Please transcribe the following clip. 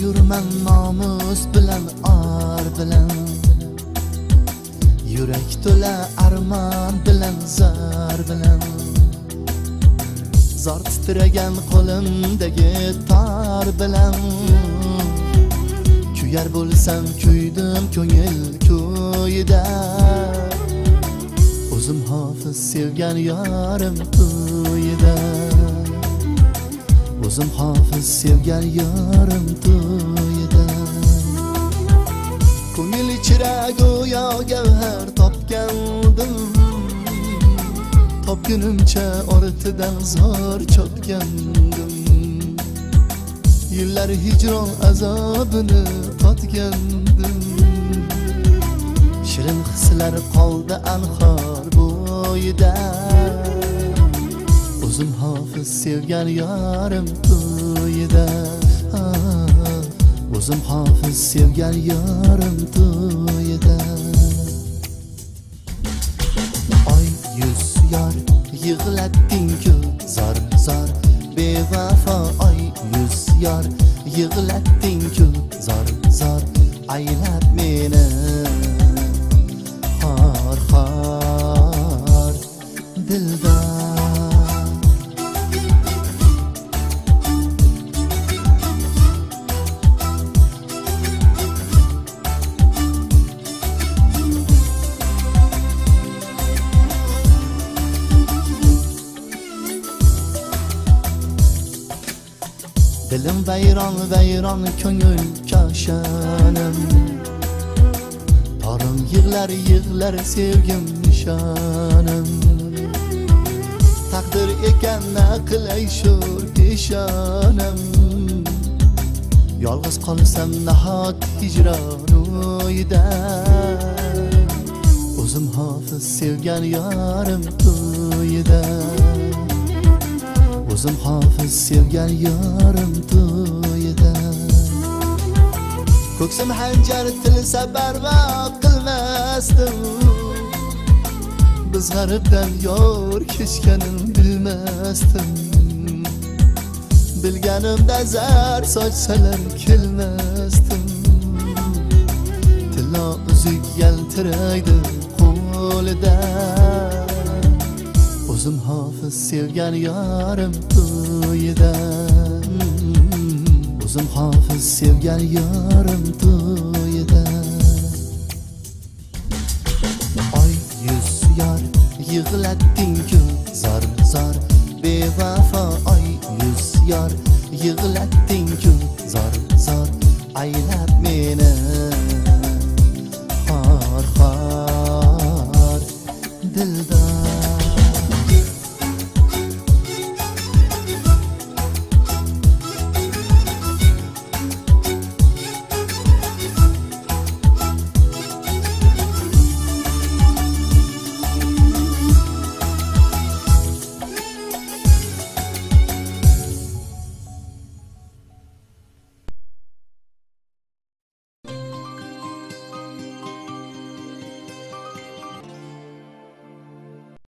yurman nomus bilan ar bilan, yurak to'la armon bilan zar bilan, zor titragan qo'limdagi tor bilan, kuyar bo'lsam kuydim ko'ngil ko'yida, o'zim hofiz sevgan yorim to'yida, o'zim hofiz sevgan yorim to'yida. Ko'ngil ichra go'yo gavhar topgandim, topgunimcha ortidan zor chopgandim, yillar hijron azobini totgandim, shirin hislar qoldi anhor bo'yida, o'zim hofiz sevgan yorim to'yida, o'zim hofiz sevgan yorim to'yida. Oy yuz yor yig'latding-ku zor zor bevafo, oy yuz yor yig'latding-ku zor zor aylab meni xor xor dildor. Dilim vayron vayron ko'ngil koshonim, torim yig'lar yig'lar sevgim nishonim, taqdir ekan naqlay shu peshonim, yolg'iz qolsam nahot hijron o'yida, o'zim hofiz sevgan yorim to'yida, o'zim hofiz sevgan yorim to'yida. Ko'ksim hanjar tilsa barva qilmasdim, biz g'aribdan yor kechganim bilmasdim, bilganimda zar sochsalar kelmasdim, tilla uzuk yaltiraydi qo'lida, o'zim hofiz sevgan yorim to'yida, o'zim hofiz sevgan yorim to'yida. Oy yuz yor yig'latding-ku zor zor bevafo, oy yuz yor yig'latding-ku zor zor aylab meni xor xor dildor.